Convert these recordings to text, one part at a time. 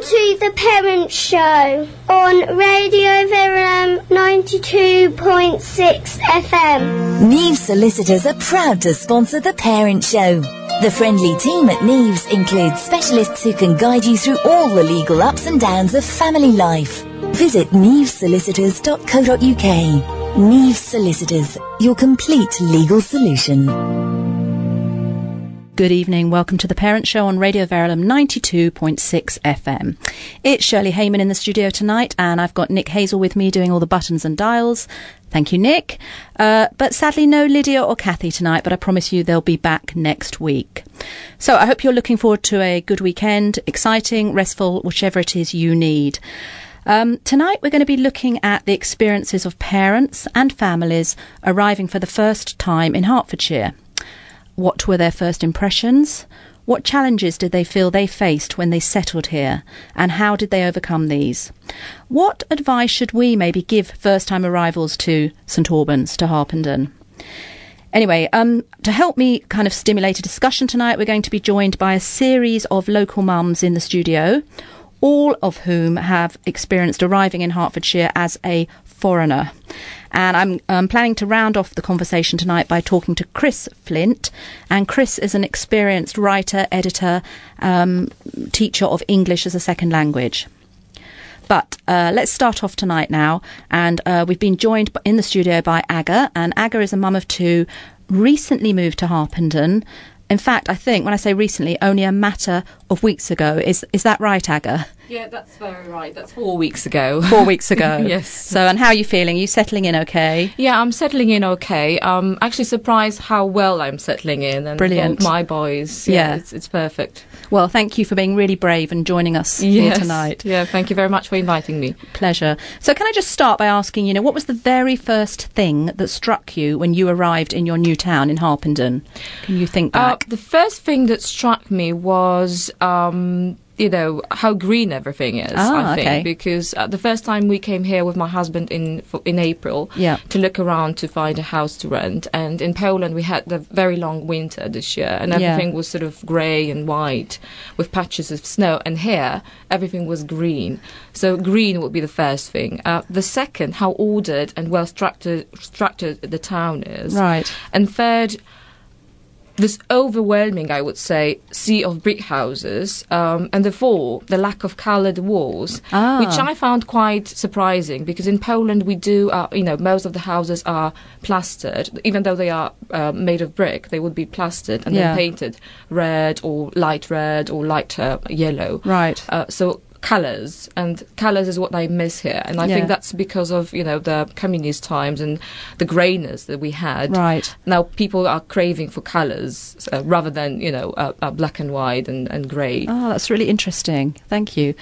to The Parent Show on Radio Verulam 92.6 FM. Neves Solicitors are proud to sponsor The Parent Show. The friendly team at Neves includes specialists who can guide you through all the legal ups and downs of family life. Visit nevesolicitors.co.uk. Neves Solicitors, your complete legal solution. Good evening. Welcome to The Parent Show on Radio Verulam 92.6 FM. It's Shirley Heyman in the studio tonight, and I've got Nick Hazel with me doing all the buttons and dials. Thank you, Nick. But sadly, no Lydia or Kathy tonight, but I promise you they'll be back next week. So I hope you're looking forward to a good weekend, exciting, restful, whichever it is you need. Tonight we're going to be looking at the experiences of parents and families arriving for the first time in Hertfordshire. What were their first impressions? What challenges did they feel they faced when they settled here? And how did they overcome these? What advice should we maybe give first-time arrivals to St Albans, to Harpenden? Anyway, to help me kind of stimulate a discussion tonight, we're going to be joined by a series of local mums in the studio, all of whom have experienced arriving in Hertfordshire as a foreigner. And I'm planning to round off the conversation tonight by talking to Chris Flint. And Chris is an experienced writer, editor, teacher of English as a second language. But let's start off tonight now. And we've been joined in the studio by Aga. And Aga is a mum of two, recently moved to Harpenden. In fact, I think when I say recently, only a matter of weeks ago. Is that right, Aga? Yeah, that's very right. That's 4 weeks ago. 4 weeks ago. Yes. So, and how are you feeling? Are you settling in okay? Yeah, I'm settling in okay. I'm actually surprised how well I'm settling in. And brilliant. My boys. Yeah. It's perfect. Well, thank you for being really brave and joining us here tonight. Yeah, thank you very much for inviting me. Pleasure. So can I just start by asking, what was the very first thing that struck you when you arrived in your new town in Harpenden? Can you think back? The first thing that struck me was how green everything is, I think. Okay. Because the first time we came here with my husband in April to look around to find a house to rent, and in Poland we had the very long winter this year, and everything was sort of grey and white with patches of snow, and here everything was green. So green would be the first thing. The second, how ordered and well structured the town is. Right. And third, this overwhelming, I would say, sea of brick houses, and the lack of coloured walls, which I found quite surprising, because in Poland we do, most of the houses are plastered, even though they are made of brick, they would be plastered and then painted red or light yellow. Right. So colours is what I miss here, and I think that's because of the communist times and the greyness that we had. Right. Now people are craving for colours rather than black and white and grey. Oh, that's really interesting. Thank you.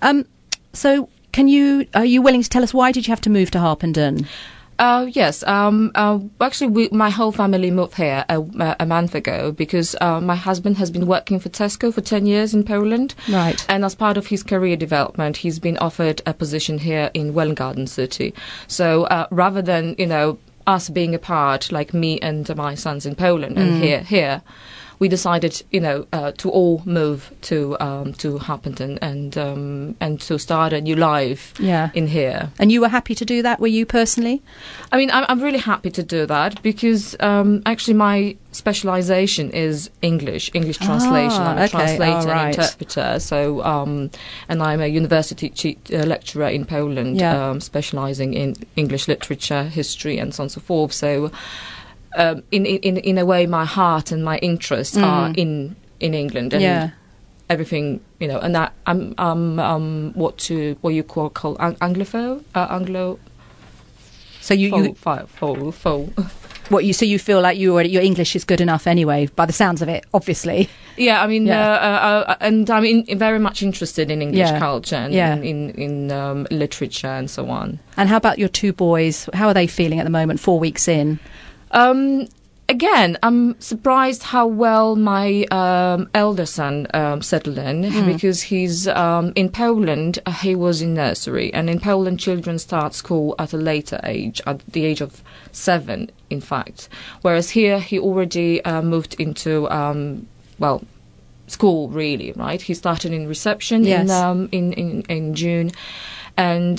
So are you willing to tell us why did you have to move to Harpenden? Yes. Actually, my whole family moved here a month ago because my husband has been working for Tesco for 10 years in Poland. Right. And as part of his career development, he's been offered a position here in Welwyn Garden City. So rather than, us being apart, like me and my sons in Poland and here, we decided, to all move to Harpenden and to start a new life in here. And you were happy to do that, were you personally? I mean, I'm really happy to do that because actually my specialisation is English translation. I'm a translator and interpreter. So, and I'm a university lecturer in Poland, specialising in English literature, history, and so on and so forth. So. In a way, my heart and my interests are in England and everything, and that I'm what you call Anglophone, Anglo. So you feel like your English is good enough anyway, by the sounds of it, obviously. Yeah, I mean, and I'm very much interested in English culture and in literature and so on. And how about your two boys? How are they feeling at the moment, 4 weeks in? Again, I'm surprised how well my elder son settled in because he's in Poland. He was in nursery, and in Poland, children start school at a later age, at the age of 7, in fact. Whereas here, he already moved into school, really, right? He started in reception in June. And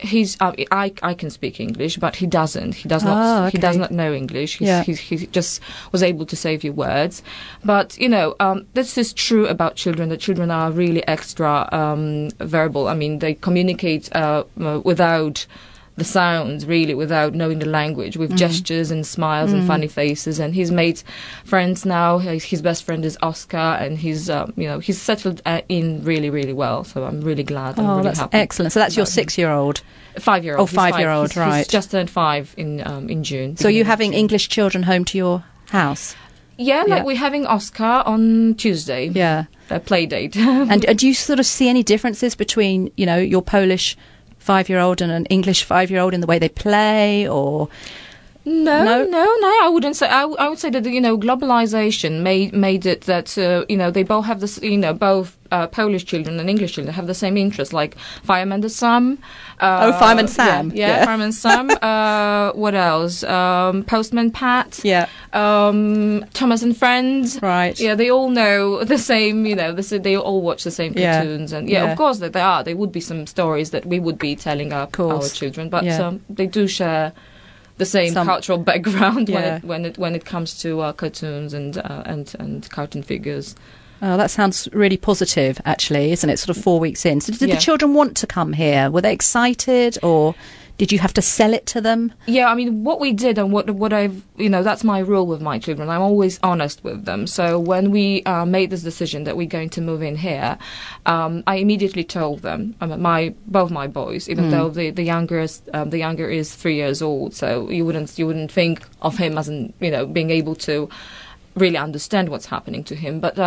I can speak English, but he doesn't. He does not. Oh, okay. He does not know English. He just was able to say a few words. But this is true about children. That children are really extra verbal. I mean, they communicate without the sounds, really, without knowing the language, with gestures and smiles and funny faces. And he's made friends now. His best friend is Oscar, and he's settled in really, really well. So I'm really glad. I'm really that's happy. Excellent. So that's your 6-year-old? 5-year-old. Oh, 5-year-old, right. He's just turned 5 in June. So are you having English children home to your house? Yeah, we're having Oscar on Tuesday. Yeah. A play date. And do you sort of see any differences between, your Polish 5-year-old and an English 5-year-old in the way they play, or? No, I wouldn't say. I would say that globalization made it that they both have this. Both Polish children and English children have the same interests, like Fireman Sam. Fireman Sam. Yeah, Fireman Sam. What else? Postman Pat. Yeah. Thomas and Friends. Right. Yeah, they all know the same. They all watch the same cartoons, and of course that they are. There would be some stories that we would be telling our children, but they do share the same cultural background when it comes to cartoons and cartoon figures. Oh, that sounds really positive, actually, isn't it? Sort of 4 weeks in. So did the children want to come here? Were they excited, or did you have to sell it to them? Yeah, I mean, what we did and what I've, that's my rule with my children. I'm always honest with them. So when we made this decision that we're going to move in here, I immediately told them, both my boys, even though the younger is 3 years old, so you wouldn't think of him as being able to really understand what's happening to him, but.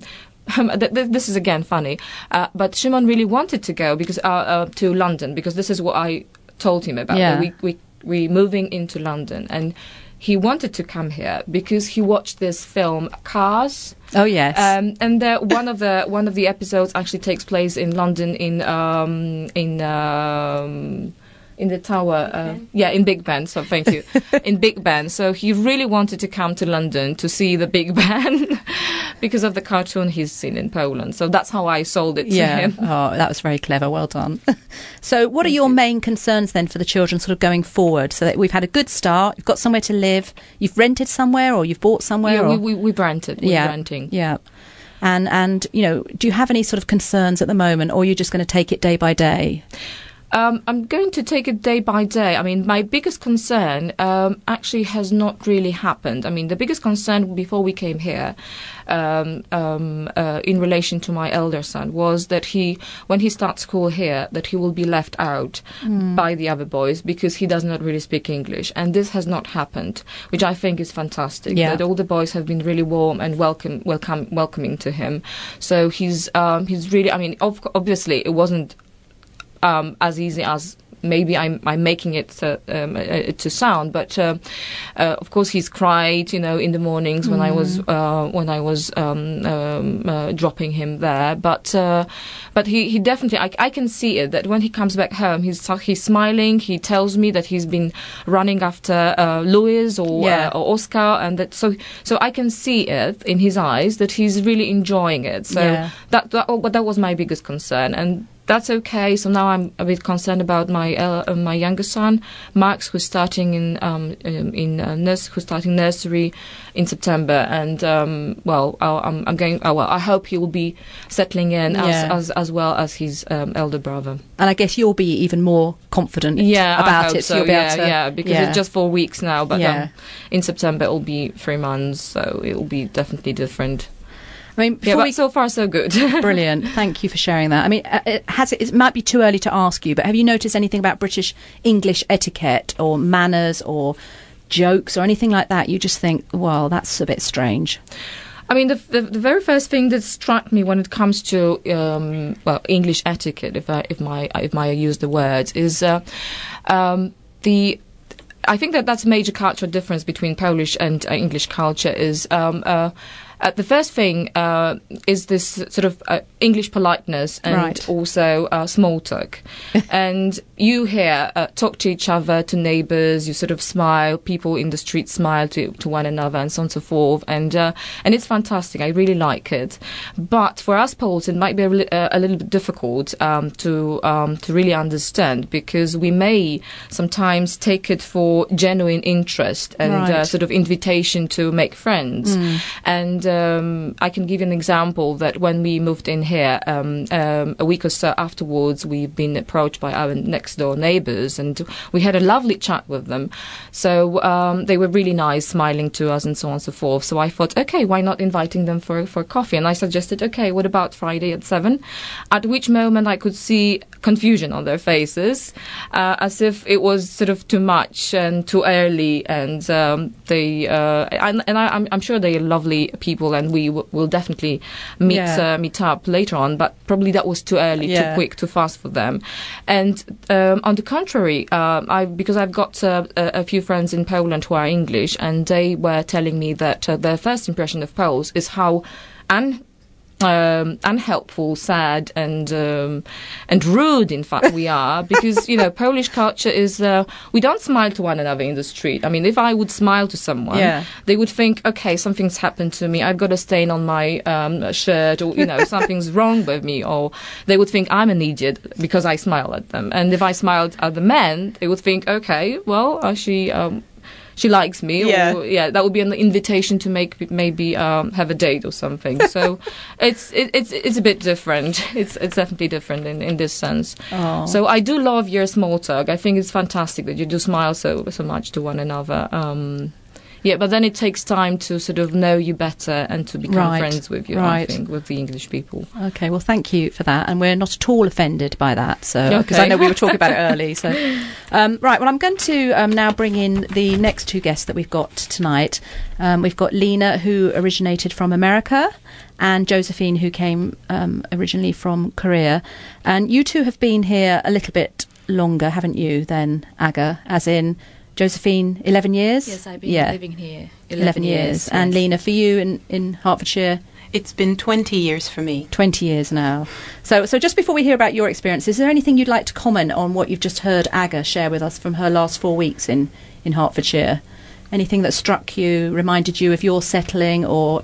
This is again funny, but Shimon really wanted to go because to London, because this is what I told him about. Yeah. We moving into London, and he wanted to come here because he watched this film Cars. Oh yes. And one of the episodes actually takes place in London in the tower, in Big Ben. So thank you, in Big Ben. So he really wanted to come to London to see the Big Ben because of the cartoon he's seen in Poland. So that's how I sold it to him. Oh, that was very clever. Well done. So what are your main concerns then for the children sort of going forward? So that we've had a good start, you've got somewhere to live, you've rented somewhere or you've bought somewhere? Yeah, we've rented. We're renting. Yeah. And do you have any sort of concerns at the moment, or are you just going to take it day by day? I'm going to take it day by day. I mean, my biggest concern actually has not really happened. I mean, the biggest concern before we came here in relation to my elder son was that when he starts school here, that he will be left out by the other boys because he does not really speak English. And this has not happened, which I think is fantastic. Yeah. That all the boys have been really warm and welcoming to him. So he's really, I mean, obviously it wasn't as easy as maybe I'm making it to sound, but of course he's cried, in the mornings when I was dropping him there. But he definitely, I can see it that when he comes back home, he's smiling. He tells me that he's been running after Louis or Oscar, and that so I can see it in his eyes that he's really enjoying it. So that was my biggest concern, and that's okay. So now I'm a bit concerned about my younger son, Max, who's starting nursery in September, and I hope he will be settling in as well as his elder brother. And I guess you'll be even more confident about it. So you'll be able to, because it's just 4 weeks now, but in September it'll be 3 months, so it will be definitely different. I mean, but so far so good. Brilliant. Thank you for sharing that. I mean, it might be too early to ask you, but have you noticed anything about British English etiquette or manners or jokes or anything like that? You just think, well, that's a bit strange. I mean, the very first thing that struck me when it comes to English etiquette, if I use the words, is I think that's a major cultural difference between Polish and English culture is. The first thing is this sort of English politeness and also small talk. And you here talk to each other, to neighbours, you sort of smile, people in the street smile to one another and so on and so forth. And it's fantastic. I really like it. But for us Poles, it might be a little bit difficult to really understand, because we may sometimes take it for genuine interest and sort of invitation to make friends. And I can give you an example that when we moved in here, a week or so afterwards, we've been approached by our next door neighbours, and we had a lovely chat with them. So they were really nice, smiling to us and so on and so forth. So I thought, okay, why not inviting them for coffee? And I suggested, okay, what about Friday at 7? At which moment I could see confusion on their faces, as if it was sort of too much and too early. And I'm sure they are lovely people, and we will definitely meet up later on. But probably that was too early, too quick, too fast for them. And on the contrary, because I've got a few friends in Poland who are English, and they were telling me that their first impression of Poles is how unhelpful, sad, and rude, in fact, we are, because Polish culture is we don't smile to one another in the street. I mean, if I would smile to someone, they would think, okay, something's happened to me, I've got a stain on my shirt, or something's wrong with me, or they would think I'm an idiot because I smile at them. And if I smiled at the men, they would think, okay, well, she likes me, or that would be an invitation to maybe have a date or something. So it's a bit different. It's definitely different in this sense. Oh. So I do love your small talk. I think it's fantastic that you do smile so much to one another. But then it takes time to sort of know you better and to become friends with you, I think, with the English people. Okay, well, thank you for that. And we're not at all offended by that, because I know we were talking about it early. So, well, I'm going to now bring in the next two guests that we've got tonight. We've got Lena, who originated from America, and Josephine, who came originally from Korea. And you two have been here a little bit longer, haven't you, than Aga, as in Josephine, 11 years? Yes, I've been living here 11 years. And Lena, for you in Hertfordshire? It's been 20 years for me. 20 years now. So just before we hear about your experience, is there anything you'd like to comment on what you've just heard Aga share with us from her last 4 weeks in Hertfordshire? Anything that struck you, reminded you of your settling, or,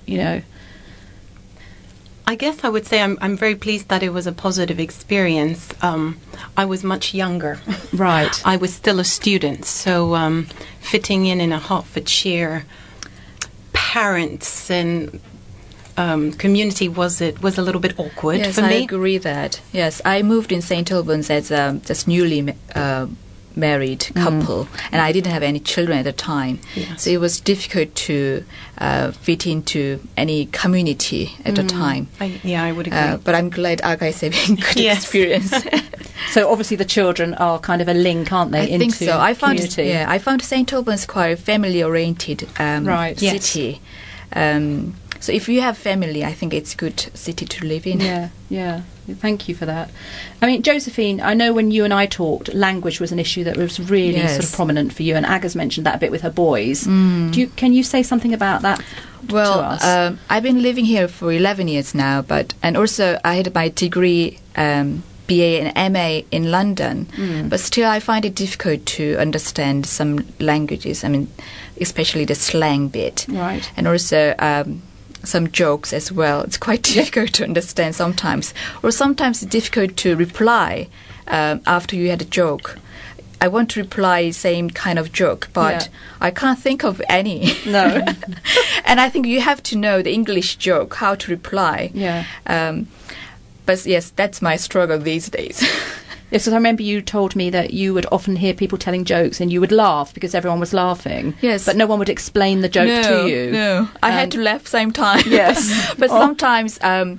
I guess I would say I'm very pleased that it was a positive experience. I was much younger. Right. I was still a student, so fitting in a Hertfordshire parents and community was a little bit awkward for me. Yes, I agree that. Yes, I moved in St. Albans as just newly married couple, and I didn't have any children at the time. Yes. So it was difficult to fit into any community at the time. I would agree. But I'm glad Aga is having good experience. So obviously the children are kind of a link, aren't they? I think so. I found St. Albans quite a family-oriented city. So if you have family, I think it's a good city to live in. Yeah. Thank you for that. I mean, Josephine, I know when you and I talked, language was an issue that was really sort of prominent for you, and Aga's mentioned that a bit with her boys. Can you say something about that to us? I've been living here for 11 years now, and also I had my degree, BA and MA in London, but still I find it difficult to understand some languages, I mean, especially the slang bit. Right. And also some jokes as well. It's quite difficult to understand sometimes. Or sometimes it's difficult to reply after you had a joke. I want to reply same kind of joke, but I can't think of any. No. And I think you have to know the English joke, how to reply. Yeah. But yes, that's my struggle these days. Yes, because I remember you told me that you would often hear people telling jokes and you would laugh because everyone was laughing. Yes. But no one would explain the joke to you. No, I had to laugh same time. Yes. But sometimes,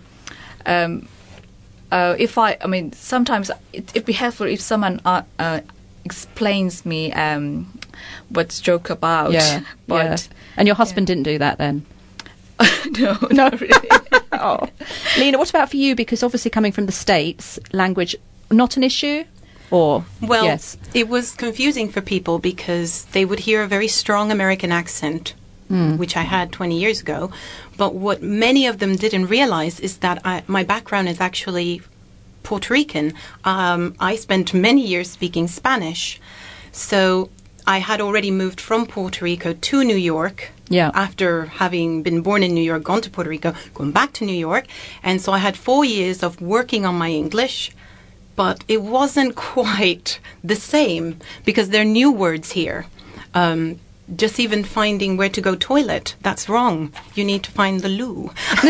sometimes it'd be helpful if someone explains me what's joke about. Yeah. But And your husband didn't do that then? No, not really. Oh. Lena, what about for you? Because obviously coming from the States, language not an issue? Or it was confusing for people because they would hear a very strong American accent which I had 20 years ago. But what many of them didn't realize is that my background is actually Puerto Rican. I spent many years speaking Spanish. So I had already moved from Puerto Rico to New York. Yeah. After having been born in New York, gone to Puerto Rico, gone back to New York. And so I had 4 years of working on my English, but it wasn't quite the same because there are new words here. Just even finding where to go toilet, that's wrong. You need to find the loo.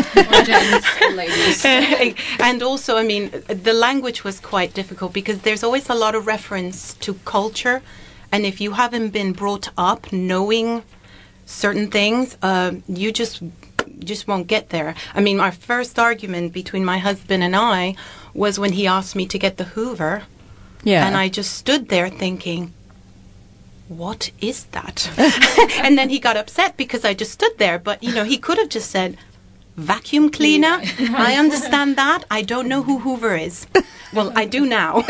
And also, I mean, the language was quite difficult because there's always a lot of reference to culture. And if you haven't been brought up knowing certain things, you just won't get there. I mean, our first argument between my husband and I was when he asked me to get the Hoover. Yeah. And I just stood there thinking, what is that? And then he got upset because I just stood there. But, you know, he could have just said, vacuum cleaner. Yeah. I understand that. I don't know who Hoover is. Well, I do now.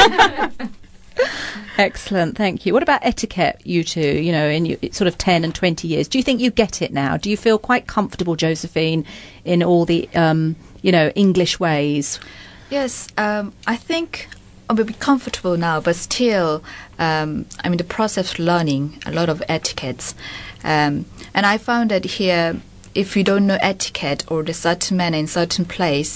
Excellent, thank you. What about etiquette, you two, you know, in sort of 10 and 20 years? Do you think you get it now? Do you feel quite comfortable, Josephine, in all the, English ways? Yes, I think I will be comfortable now, but still, I'm in the process of learning a lot of etiquettes. And I found that here, if you don't know etiquette or the certain manner in certain place,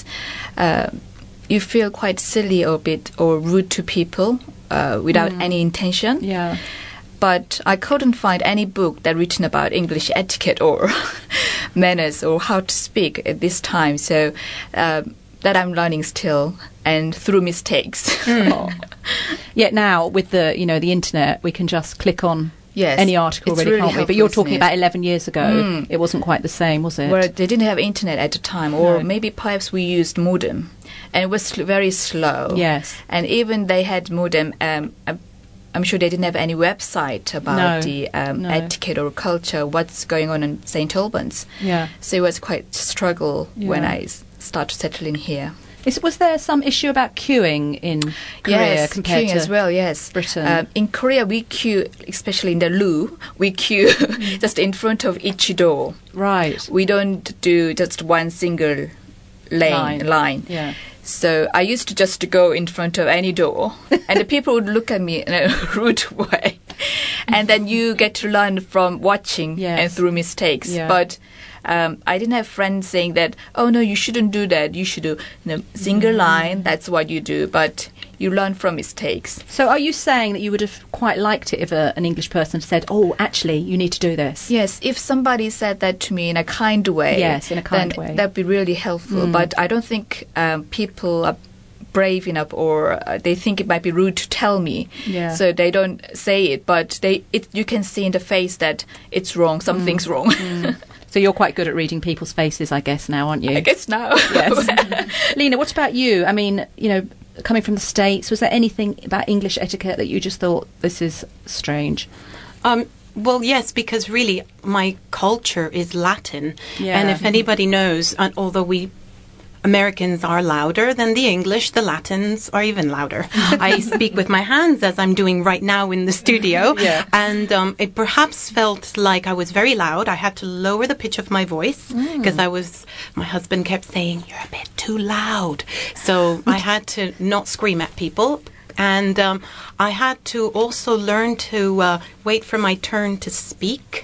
you feel quite silly or rude to people without any intention. Yeah. But I couldn't find any book that written about English etiquette or manners or how to speak at this time. So that I'm learning still and through mistakes. Yet now with the internet, we can just click on any article, really, really can't we? But you're talking about 11 years ago. It wasn't quite the same, was it? Well, they didn't have internet at the time, or maybe perhaps we used modem, and it was very slow. Yes. And even they had modem, I'm sure they didn't have any website about the etiquette or culture, what's going on in St. Albans. Yeah. So it was quite struggle when I started settling here. Was there some issue about queuing in Korea compared queuing to as well, yes. Britain? In Korea, we queue, especially in the loo, we queue just in front of each door. Right. We don't do just one single line. Yeah. So I used to just go in front of any door, and the people would look at me in a rude way. And then you get to learn from watching and through mistakes. Yeah. But I didn't have friends saying that, oh, no, you shouldn't do that. You should do single line. That's what you do. But you learn from mistakes. So are you saying that you would have quite liked it if an English person said, oh, actually, you need to do this? Yes, if somebody said that to me in a kind way. Yes, in a kind way. That would be really helpful. But I don't think people are brave enough, or they think it might be rude to tell me. Yeah. So they don't say it, but you can see in the face that it's wrong, something's wrong. So you're quite good at reading people's faces, I guess, now, aren't you? I guess now. Yes. Lena, what about you? I mean, coming from the States, was there anything about English etiquette that you just thought, this is strange? Well, yes, because really my culture is Latin. Yeah. And if anybody knows, although Americans are louder than the English, the Latins are even louder. I speak with my hands as I'm doing right now in the studio. Yeah. And it perhaps felt like I was very loud. I had to lower the pitch of my voice because my husband kept saying, you're a bit too loud. So I had to not scream at people. And I had to also learn to wait for my turn to speak.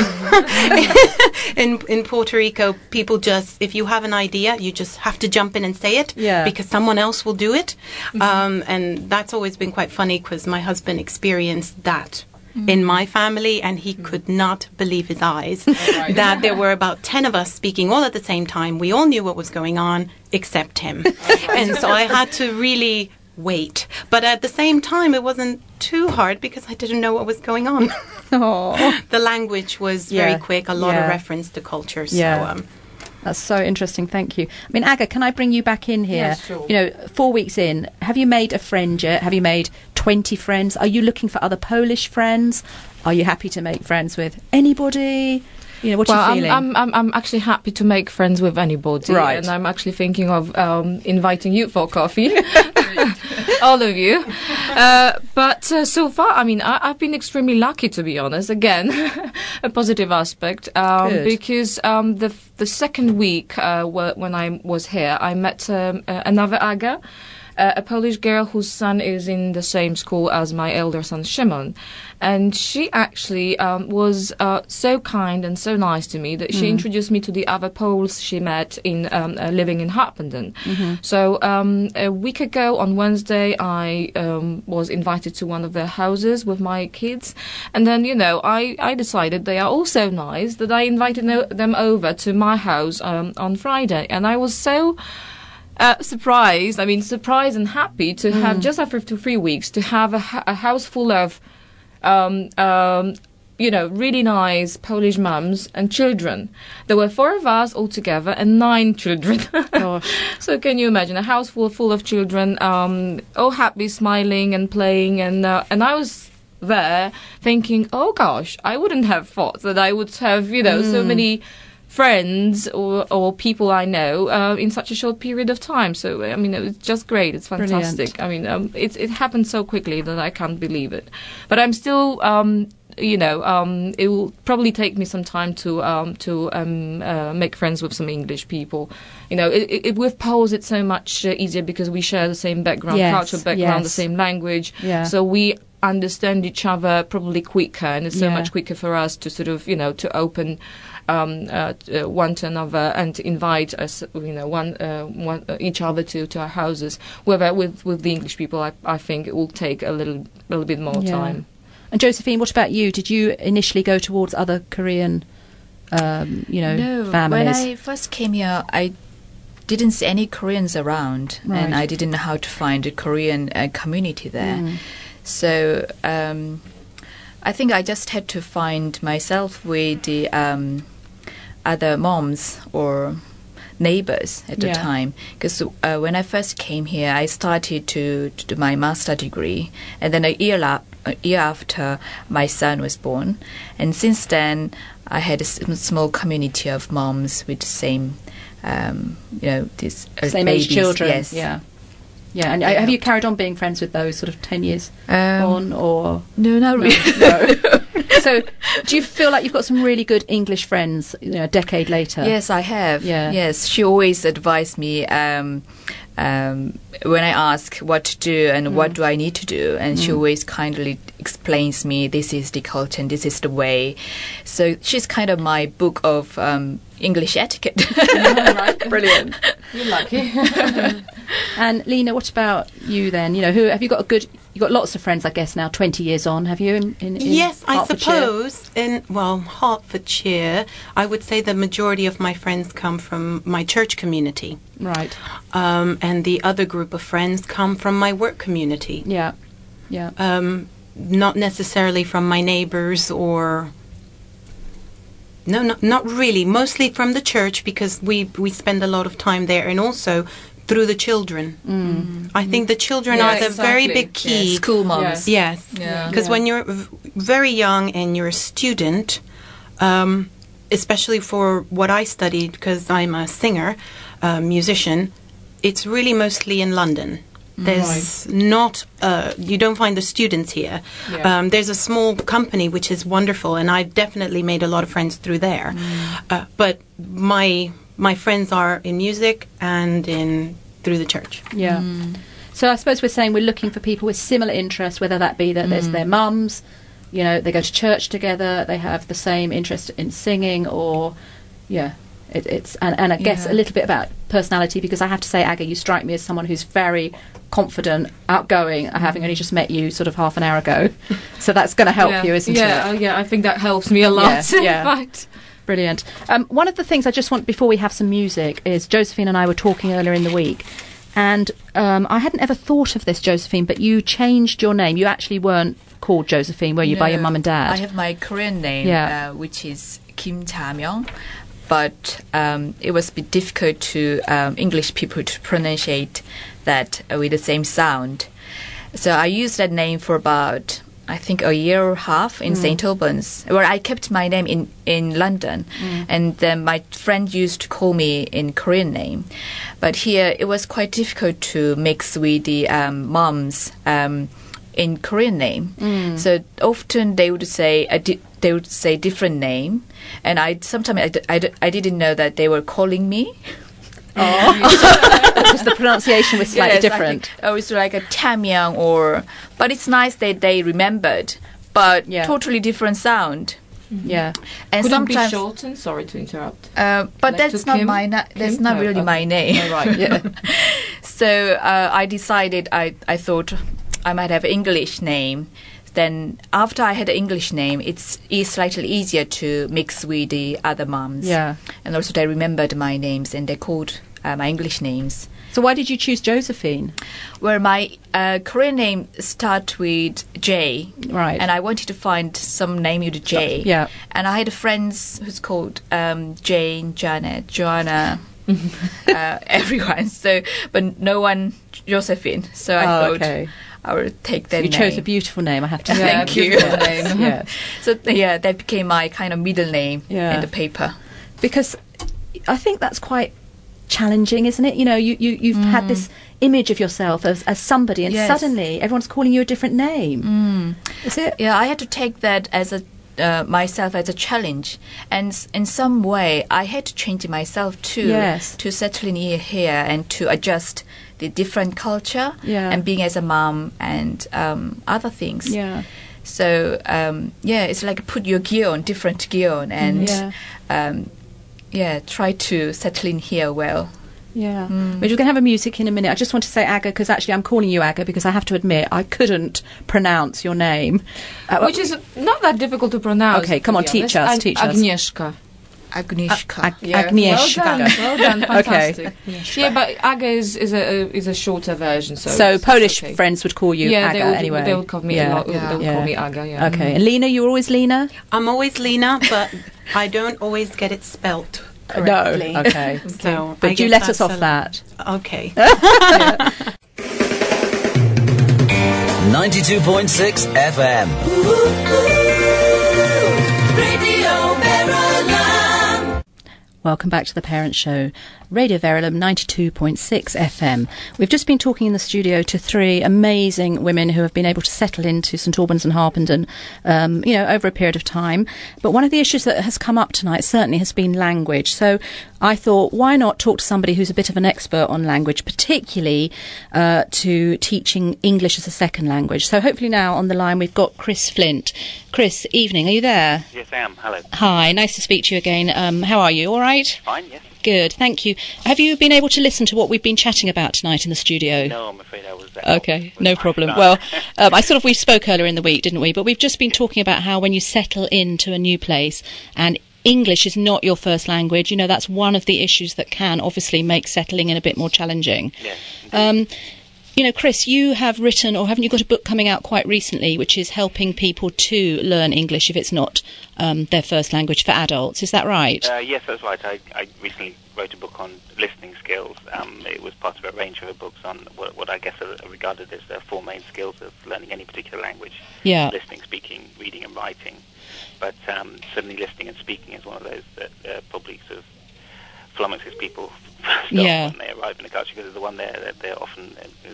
In Puerto Rico, people if you have an idea, you just have to jump in and say it because someone else will do it. And that's always been quite funny because my husband experienced that in my family, and he could not believe his eyes that there were about 10 of us speaking all at the same time. We all knew what was going on except him. And so I had to really wait. But at the same time, it wasn't too hard because I didn't know what was going on. The language was very quick, a lot of reference to culture. So, that's so interesting, thank you. I mean, Aga, can I bring you back in here? Yes, sure. 4 weeks in, have you made a friend yet? Have you made 20 friends? Are you looking for other Polish friends? Are you happy to make friends with anybody? What are you feeling? I'm actually happy to make friends with anybody. Right. And I'm actually thinking of inviting you for coffee. All of you. But so far, I mean, I've been extremely lucky, to be honest. Again, a positive aspect, because the second week when I was here, I met another Aga, a Polish girl whose son is in the same school as my elder son, Szymon. And she actually was so kind and so nice to me that she introduced me to the other Poles she met in living in Harpenden. So a week ago on Wednesday, I was invited to one of their houses with my kids. And then, I decided they are all so nice that I invited them over to my house on Friday. And I was so... surprised and happy to have, just after 3 weeks, to have a house full of, really nice Polish mums and children. There were 4 of us all together and 9 children. So can you imagine a house full of children, all happy, smiling and playing, and I was there thinking, oh gosh, I wouldn't have thought that I would have, so many friends or people I know in such a short period of time. So, it was just great. It's fantastic. Brilliant. It happened so quickly that I can't believe it. But I'm still, it will probably take me some time to make friends with some English people. With Poles, it's so much easier because we share the same background, cultural background, the same language. Yeah. So we understand each other probably quicker, and it's so much quicker for us to sort of, to open one to another and to invite us, each other to our houses. Whether with the English people, I think it will take a little bit more time. And Josephine, what about you? Did you initially go towards other Korean, No, families? When I first came here, I didn't see any Koreans around, and I didn't know how to find a Korean community there. So I think I just had to find myself with the other moms or neighbors at the time. Because when I first came here, I started to do my master degree, and then a year after my son was born. And since then, I had a small community of moms with the same, same babies. age children. Yes. Yeah, and have you carried on being friends with those sort of 10 years on, or...? No, not really. No. So, do you feel like you've got some really good English friends, a decade later? Yes, I have. Yeah. Yes, she always advised me when I ask what to do and what do I need to do, and she always kindly explains me, this is the culture and this is the way. So she's kind of my book of English etiquette. Right, brilliant. You're lucky. And Lena, what about you then? Who have you got you've got lots of friends, I guess, now 20 years on, have you? In yes, I Hertfordshire? suppose in Hertfordshire, I would say the majority of my friends come from my church community. Right. And the other group of friends come from my work community. Yeah. Not necessarily from my neighbors or... No, not really. Mostly from the church, because we spend a lot of time there, and also through the children. I think the children are the very big key. Yeah, school moms. Yes. Because when you're very young and you're a student, especially for what I studied, because I'm a singer, musician, it's really mostly in London. There's not, you don't find the students here. Yeah. There's a small company which is wonderful, and I've definitely made a lot of friends through there. But my friends are in music and through the church. Yeah. So I suppose we're saying we're looking for people with similar interests, whether that be that there's their mums, they go to church together, they have the same interest in singing, or it's I guess a little bit about personality, because I have to say, Aga, you strike me as someone who's very confident, outgoing, having only just met you sort of half an hour ago. So that's going to help you, isn't it? Yeah, I think that helps me a lot. Right. Brilliant. One of the things I just want, before we have some music, is Josephine and I were talking earlier in the week, and I hadn't ever thought of this, Josephine, but you changed your name. You actually weren't called Josephine, were you, by your mum and dad? I have my Korean name, which is Kim Ja-myung. But it was a bit difficult to English people to pronunciate that with the same sound. So I used that name for about I think a year or a half in St. Albans, where I kept my name in London. And then my friend used to call me in Korean name. But here it was quite difficult to mix with the mom's in Korean name. So often they would say different name. And sometimes I didn't know that they were calling me. Just the pronunciation was slightly different. It's like a Tamyang but it's nice that they remembered, but totally different sound. Yeah, and could sometimes be shortened. Sorry to interrupt. But like that's not my. That's not really my name. Oh, right. Yeah. So I decided. I thought I might have an English name. Then after I had an English name, it's slightly easier to mix with the other moms. Yeah. And also they remembered my names and they called my English names. So why did you choose Josephine? Well, my Korean name starts with J. Right. And I wanted to find some name with J. Yeah. And I had friends who's called Jane, Janet, Joanna, everyone. So, but no one Josephine. So I thought... Okay. I would take that name. You chose a beautiful name, I have to say. Thank you. Name. Yes. So, that became my kind of middle name in the paper. Because I think that's quite challenging, isn't it? You know, you've had this image of yourself as somebody, and suddenly everyone's calling you a different name. Is it? Yeah, I had to take that as myself as a challenge, and in some way I had to change myself too, to settle in here and to adjust the different culture and being as a mom and other things. Yeah. So it's like put your gear on, different gear on, and try to settle in here well. Yeah. We're just going to have a music in a minute. I just want to say Aga, because actually I'm calling you Aga because I have to admit I couldn't pronounce your name. Which is not that difficult to pronounce. Okay, come on, teach us. Agnieszka. Agnieszka. Well done, fantastic. Okay. Yeah, but Aga is a shorter version. So Polish friends would call you Aga anyway. They would call me a lot. They would call me Aga. Yeah. Okay. And Lena, you're always Lena? I'm always Lena, but I don't always get it spelt correctly. No. Okay. So, but you let us off that. Okay. 92.6 FM. Radio Verulam. Welcome back to the Parent Show. Radio Verulam 92.6 FM. We've just been talking in the studio to three amazing women who have been able to settle into St Albans and Harpenden, over a period of time. But one of the issues that has come up tonight certainly has been language. So I thought, why not talk to somebody who's a bit of an expert on language, particularly to teaching English as a second language. So hopefully now on the line we've got Chris Flint. Chris, evening. Are you there? Yes, I am. Hello. Hi. Nice to speak to you again. How are you? All right? Fine, yes. Good, thank you. Have you been able to listen to what we've been chatting about tonight in the studio? No, I'm afraid I was there. Okay, no problem. Well, we spoke earlier in the week, didn't we? But we've just been talking about how when you settle into a new place and English is not your first language, that's one of the issues that can obviously make settling in a bit more challenging. Yes. Chris, you have written, or haven't you got a book coming out quite recently, which is helping people to learn English if it's not their first language for adults. Is that right? Yes, that's right. I recently wrote a book on listening skills. It was part of a range of books on what I guess are regarded as the four main skills of learning any particular language. Yeah. Listening, speaking, reading and writing. But certainly listening and speaking is one of those that probably sort of flummoxes people when they arrive in the culture, because it's the one there that they're often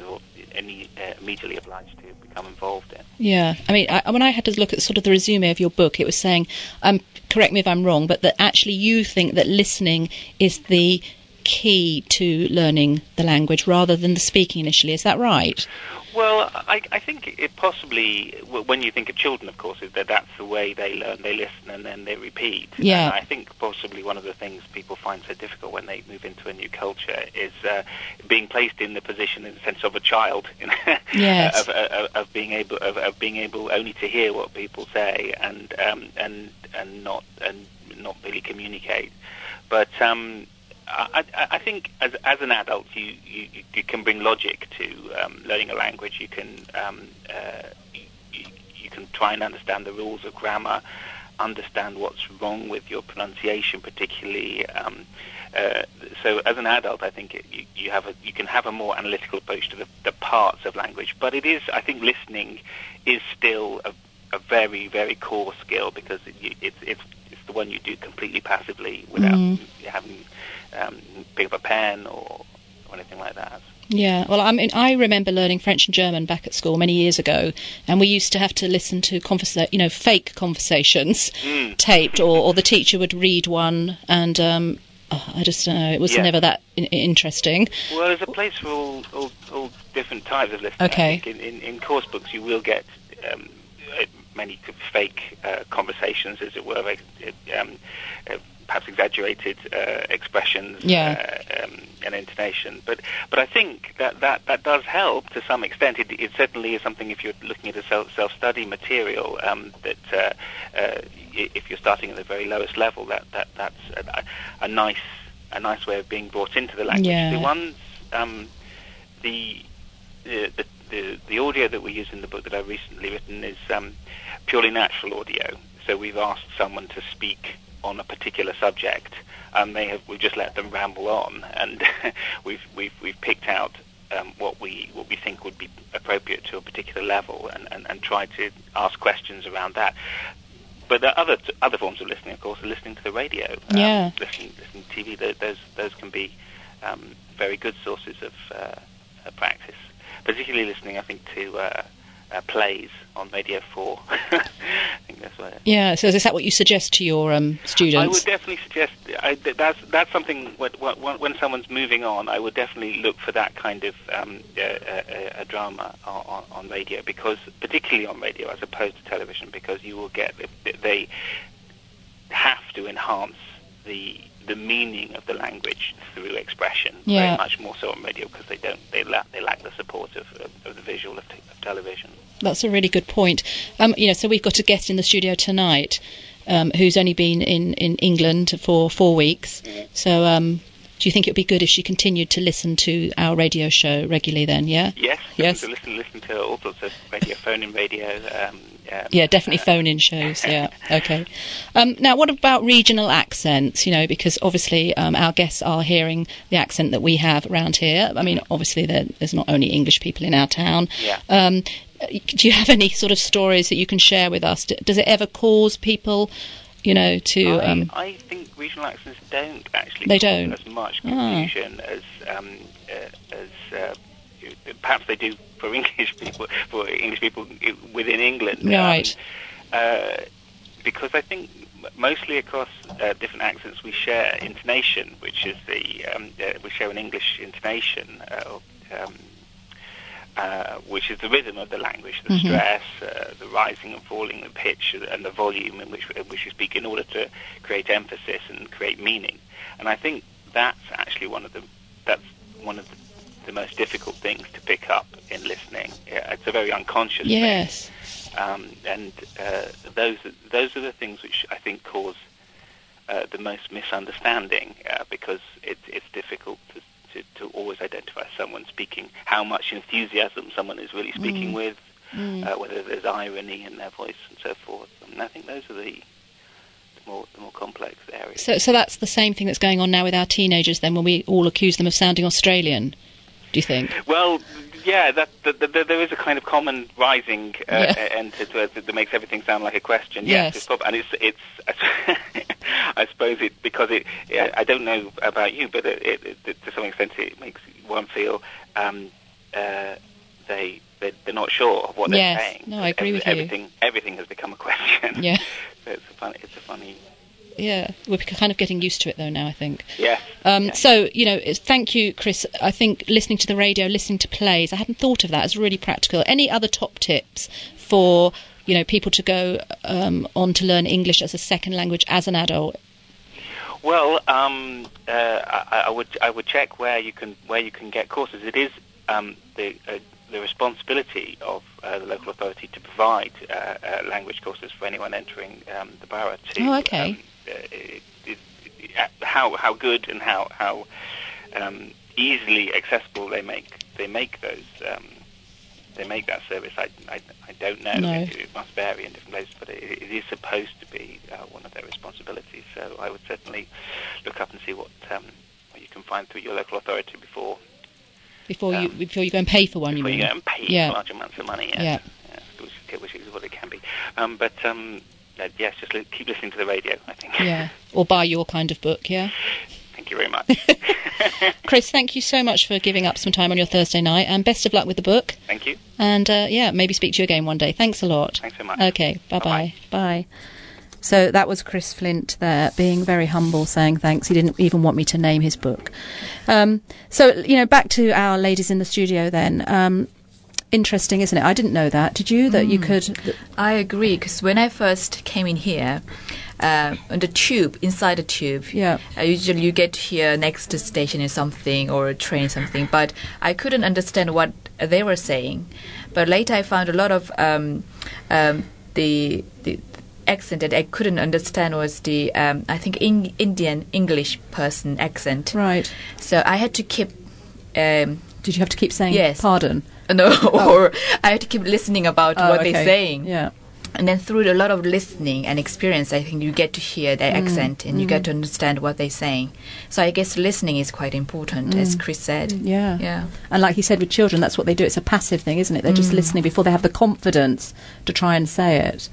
immediately obliged to become involved in. Yeah, I mean, when I had to look at sort of the resume of your book, it was saying, correct me if I'm wrong, but that actually you think that listening is the key to learning the language rather than the speaking initially. Is that right? Well, I think it possibly, when you think of children, of course, is that's the way they learn. They listen and then they repeat. Yeah. And I think possibly one of the things people find so difficult when they move into a new culture is being placed in the position, in the sense of a child, yes. of being able only to hear what people say and not really communicate. But I think as an adult, you can bring logic to learning a language. You can try and understand the rules of grammar. understand what's wrong with your pronunciation, particularly. So as an adult, I think you can have a more analytical approach to the parts of language. But I think listening is still a very, very core skill, because it's the one you do completely passively without having pick up a pen or anything like that. Yeah, well, I mean, I remember learning French and German back at school many years ago, and we used to have to listen to fake conversations taped, or the teacher would read one, and I just don't know, it was never that interesting. Well, there's a place for all different types of listening. Okay. I think in course books you will get many fake conversations, as it were, perhaps exaggerated expressions and intonation. But I think that does help to some extent. It certainly is something, if you're looking at a self-study material, that if you're starting at the very lowest level, that's a nice way of being brought into the language. Yeah. The ones the audio that we use in the book that I've recently written is purely natural audio. So we've asked someone to speak on a particular subject, and we've just let them ramble on, and we've picked out what we think would be appropriate to a particular level, and tried to ask questions around that. But there are other forms of listening, of course, are listening to the radio, listening to TV. Those can be very good sources of practice. Particularly listening, I think, to plays on Radio 4. I think that's what. Yeah. So is that what you suggest to your students? I would definitely suggest that's something. When someone's moving on, I would definitely look for that kind of a drama on radio, because particularly on radio as opposed to television, because you will get they have to enhance the meaning of the language through expression, very much more so on radio, because they lack the support of the visual of television. That's a really good point. So we've got a guest in the studio tonight who's only been in England for 4 weeks. So do you think it would be good if she continued to listen to our radio show regularly then, yeah? Yes. To listen to all sorts of radio, phone-in radio. Definitely phone-in shows, yeah. Okay. Now, what about regional accents? Because obviously our guests are hearing the accent that we have around here. I mean, obviously there's not only English people in our town. Yeah. Do you have any sort of stories that you can share with us? Does it ever cause people, to... I think regional accents don't actually cause as much confusion as perhaps they do for English people within England. Right. Because I think mostly across different accents we share intonation, which is we share an English intonation, which is the rhythm of the language, the stress, the rising and falling, the pitch, and the volume in which we speak, in order to create emphasis and create meaning. And I think that's actually one of the most difficult things to pick up in listening. It's a very unconscious thing. And those are the things which I think cause the most misunderstanding, because it's difficult to always identify someone speaking, how much enthusiasm someone is really speaking with, whether there's irony in their voice and so forth. And I think those are the more complex areas. So that's the same thing that's going on now with our teenagers then, when we all accuse them of sounding Australian, do you think? Well, yeah, there is a kind of common rising and that makes everything sound like a question. Yes. And it's I suppose because I don't know about you, but it to some extent it makes one feel they're not sure of what they're saying. No, I agree with you. Everything has become a question. Yeah. So it's a funny. Yeah, we're kind of getting used to it though now, I think. Yes. So, thank you, Chris. I think listening to the radio, listening to plays, I hadn't thought of that as really practical. Any other top tips for, people to go on to learn English as a second language as an adult? Well, I would check where you can get courses. It is the responsibility of the local authority to provide language courses for anyone entering the borough. How good and how easily accessible they make those they make that service, I don't know. No. It must vary in different places, but it is supposed to be one of their responsibilities. So I would certainly look up and see what you can find through your local authority before you go and pay for one. Before you go and pay large amounts of money. Yes. Yeah. Which is what it can be. Yes, just keep listening to the radio, I think. Yeah, or buy your kind of book. Yeah. Thank you very much. Chris, thank you so much for giving up some time on your Thursday night, and best of luck with the book. Thank you. And maybe speak to you again one day. Thanks a lot. Thanks so much. Okay, bye-bye. Bye. So that was Chris Flint there, being very humble, saying thanks. He didn't even want me to name his book. So, back to our ladies in the studio then. Interesting, isn't it? I didn't know that. Did you? That you could... I agree, because when I first came in here, on the tube, inside the tube, usually you get to hear next to station is something, or a train something, but I couldn't understand what they were saying. But later I found a lot of the accent that I couldn't understand was the, I think, Indian English person accent. Right. So I had to keep... Did you have to keep saying pardon? No, or I had to keep listening about what they're saying. Yeah. And then through a lot of listening and experience, I think you get to hear their accent and you get to understand what they're saying. So I guess listening is quite important, as Chris said. Yeah. And like he said with children, that's what they do. It's a passive thing, isn't it? They're just listening before they have the confidence to try and say it.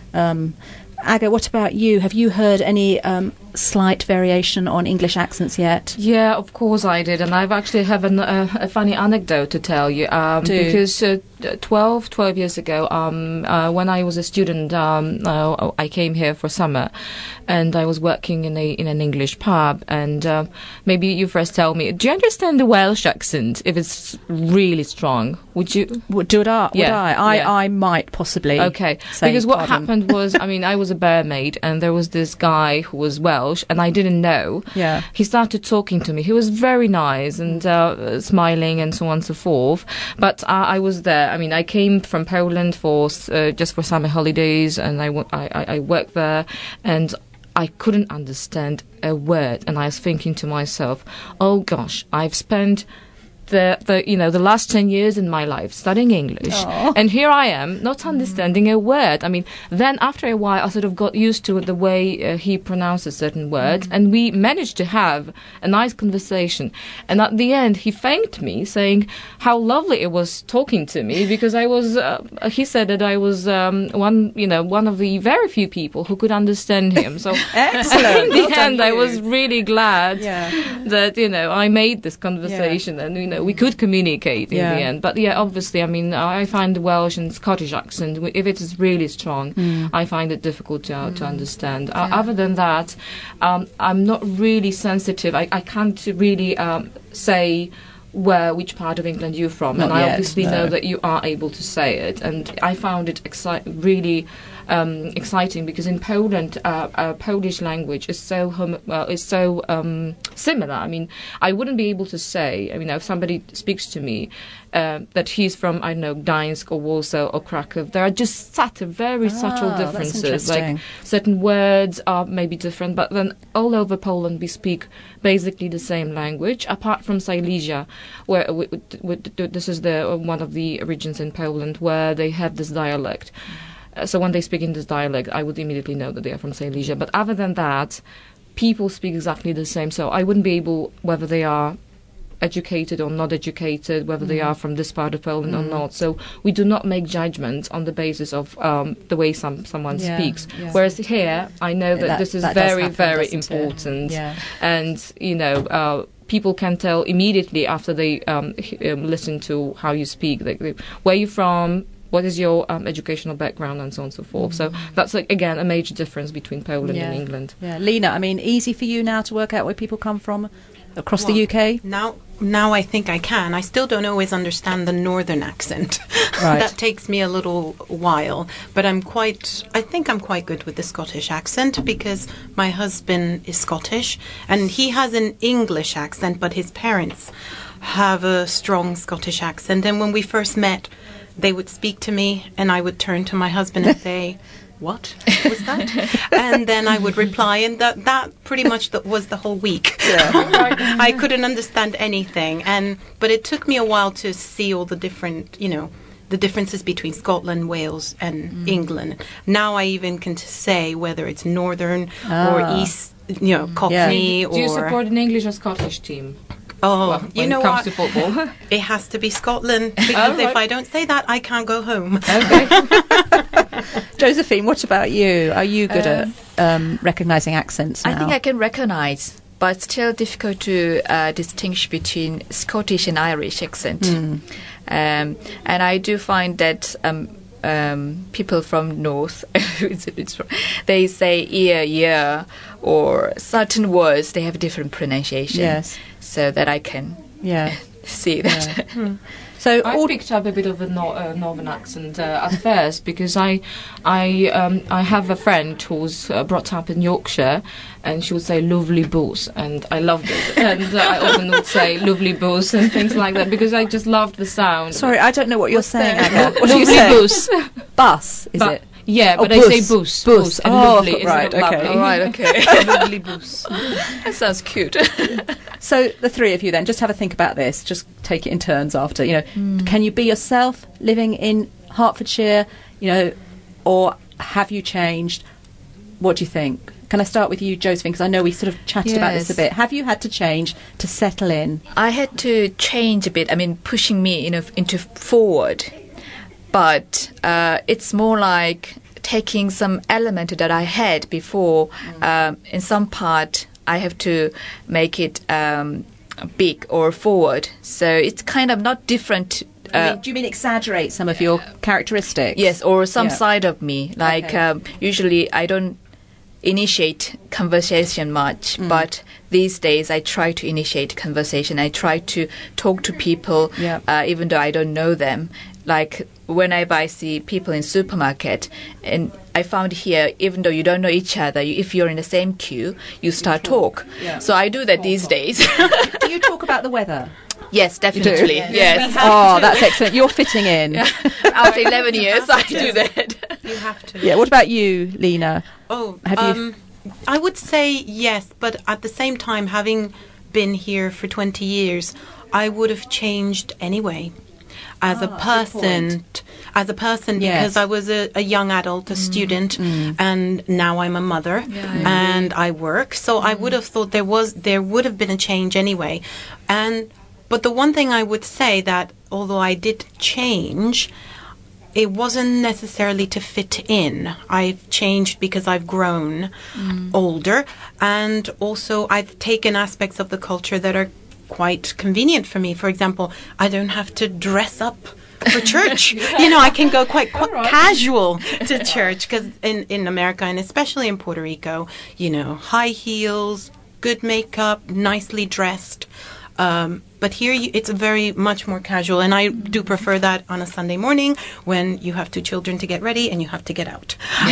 Aga, what about you? Have you heard any slight variation on English accents yet? Yeah, of course I did, and I've actually have a funny anecdote to tell you. Because 12 years ago, when I was a student, I came here for summer, and I was working in an English pub. And maybe you first tell me, do you understand the Welsh accent? If it's really strong, would you? Would I? I might possibly. Okay, because what happened was, I was a barmaid, and there was this guy who was Welsh, and I didn't know. Yeah. He started talking to me. He was very nice and smiling and so on and so forth. But I was there. I came from Poland just for summer holidays, and I worked there, and I couldn't understand a word. And I was thinking to myself, oh gosh, I've spent the last 10 years in my life studying English. Aww. And here I am not understanding a word. Then after a while I sort of got used to the way he pronounces certain words, and we managed to have a nice conversation. And at the end he thanked me, saying how lovely it was talking to me, because I was he said that I was one of the very few people who could understand him. So excellent. In the end I was really glad that I made this conversation, and we could communicate in the end. But obviously, I find the Welsh and Scottish accent, if it is really strong, I find it difficult to understand. Other than that, I'm not really sensitive. I can't really say which part of England you're from, not and I yet, obviously know that you are able to say it, and I found it really exciting, because in Poland, Polish language is so similar. I wouldn't be able to say, if somebody speaks to me that he's from, I don't know, Gdańsk or Warsaw or Krakow, there are just very subtle differences. Like certain words are maybe different, but then all over Poland we speak basically the same language, apart from Silesia, where this is one of the regions in Poland where they have this dialect. So when they speak in this dialect, I would immediately know that they are from Silesia. But other than that, people speak exactly the same. So I wouldn't be able, whether they are educated or not educated, whether they are from this part of Poland or not. So we do not make judgments on the basis of the way someone speaks. Yeah. Whereas here, I know that this is very, very important. And, people can tell immediately after they listen to how you speak, where you're from, what is your educational background, and so on and so forth. So that's, again, a major difference between Poland and England. Yeah, Lena, easy for you now to work out where people come from across the UK? Now I think I can. I still don't always understand the northern accent. Right. That takes me a little while. But I think I'm quite good with the Scottish accent, because my husband is Scottish, and he has an English accent, but his parents have a strong Scottish accent. And when we first met, they would speak to me, and I would turn to my husband and say, what was that? And then I would reply, and that pretty much was the whole week. I couldn't understand anything, but it took me a while to see all the different, the differences between Scotland, Wales, and England. Now I even can say whether it's Northern or East, Cockney. Do you support an English or Scottish team? Oh, well, when it comes to football, it has to be Scotland, because if I don't say that, I can't go home. Okay. Josephine, what about you? Are you good at recognising accents now? I think I can recognise, but it's still difficult to distinguish between Scottish and Irish accent. And I do find that people from North, they say ear, or certain words, they have different pronunciation. Yes. So that I can see that. Yeah. So I picked up a bit of a northern accent at first, because I have a friend who's brought up in Yorkshire, and she would say "lovely boss," and I loved it. And I often would say "lovely boss" and things like that, because I just loved the sound. Sorry, I don't know what you're saying, Anna. What do you say? Bus. Bus, is it? Yeah, but I say bus. Bus. And lovely. Right, okay. Oh, right, okay. Lovely bus. That sounds cute. So the three of you then, just have a think about this. Just take it in turns after. Can you be yourself living in Hertfordshire, or have you changed? What do you think? Can I start with you, Josephine? Because I know we sort of chatted about this a bit. Have you had to change to settle in? I had to change a bit. I mean, pushing me into forward. But it's more like taking some element that I had before. In some part, I have to make it big or forward. So it's kind of not different. Do you mean exaggerate some of your characteristics? Yes, or some side of me. Like usually I don't initiate conversation much, but these days I try to initiate conversation. I try to talk to people even though I don't know them. Like whenever I see people in supermarket, and I found here, even though you don't know each other, if you're in the same queue, you start talk. Yeah. So I do that these days. Do you talk about the weather? Yes, definitely. Yes. Oh, that's excellent. You're fitting in. After 11 years, I do that. You have to. Yeah. What about you, Lena? Oh, have you? I would say yes, but at the same time, having been here for 20 years, I would have changed anyway. As a person, because I was a young adult, a student, and now I'm a mother, and I work. So I would have thought there would have been a change anyway. But the one thing I would say, that although I did change, it wasn't necessarily to fit in. I've changed because I've grown older, and also I've taken aspects of the culture that are quite convenient for me. For example, I don't have to dress up for church. I can go quite casual to church, because in America, and especially in Puerto Rico, high heels, good makeup, nicely dressed. But here it's very much more casual, and I do prefer that on a Sunday morning when you have 2 children to get ready and you have to get out.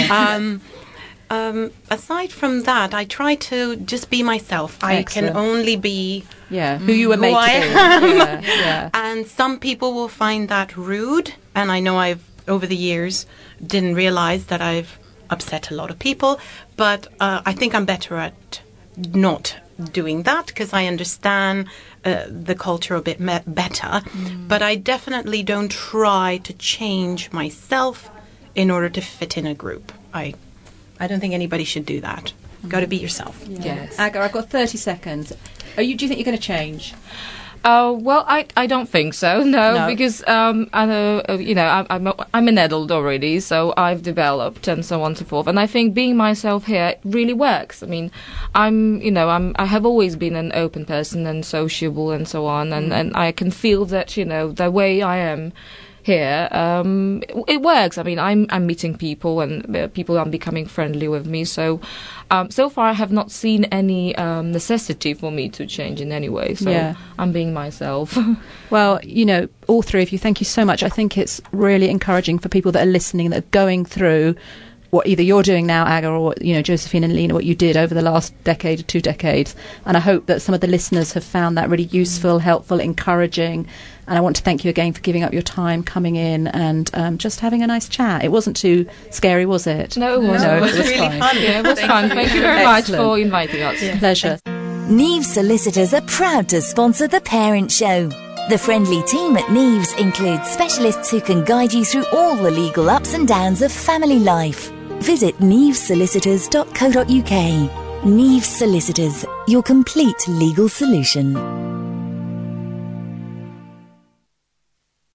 Aside from that, I try to just be myself. Excellent. I can only be who you were made to be. And some people will find that rude, and I know I've over the years didn't realize that I've upset a lot of people, but I think I'm better at not doing that, because I understand the culture a bit better. But I definitely don't try to change myself in order to fit in a group. I don't think anybody should do that. Got to be yourself. Yes. Agar, I've got 30 seconds. Do you think you're going to change? Well, I don't think so. No. Because I'm an adult already, so I've developed and so on and so forth. And I think being myself here really works. I mean, I have always been an open person and sociable and so on, and I can feel that the way I am here, it works. I mean, I'm meeting people, and people are becoming friendly with me. So, so far I have not seen any necessity for me to change in any way. So I'm being myself. Well, all three of you, thank you so much. I think it's really encouraging for people that are listening, that are going through what either you're doing now, Agar, or Josephine and Lena, what you did over the last decade or 2 decades. And I hope that some of the listeners have found that really useful, helpful, encouraging. And I want to thank you again for giving up your time, coming in, and just having a nice chat. It wasn't too scary, was it? No, it wasn't. It was really fun. Yeah, it was fun. Thank you very much for inviting us. Pleasure. Neves Solicitors are proud to sponsor The Parent Show. The friendly team at Neves includes specialists who can guide you through all the legal ups and downs of family life. Visit nevesolicitors.co.uk. Neves Solicitors, your complete legal solution.